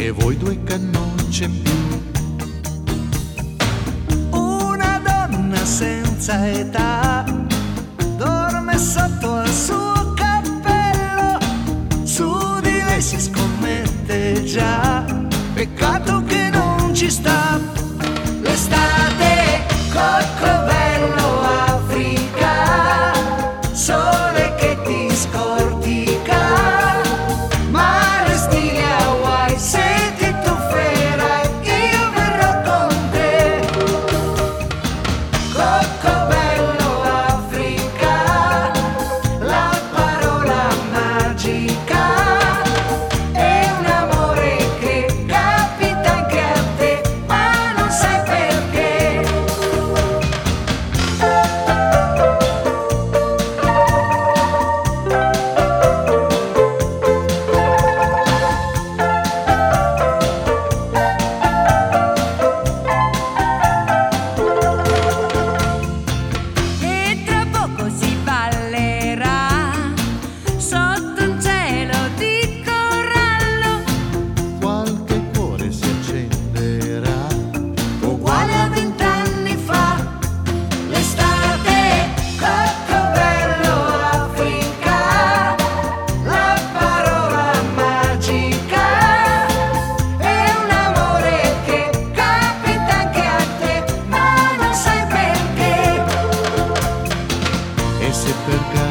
e voi due cannucce in più. Una donna senza età dorme sotto al suo cappello, su di lei si scommette già, peccato che non ci sta. L'estate, coccobello, Africa, sole che ti scortica, mare stile Hawaii, se ti tufferai io verrò con te. Coccobello, Africa, la parola magica, è un amore che capita anche a te, ma non sai perché. E tra poco si ballerà sotto un cielo di corallo, Qualche cuore si accenderà, uguale a 20 anni fa. l'estate, coccobello, Africa, la parola magica, è un amore che capita anche a te, ma non sai perché. E se per caso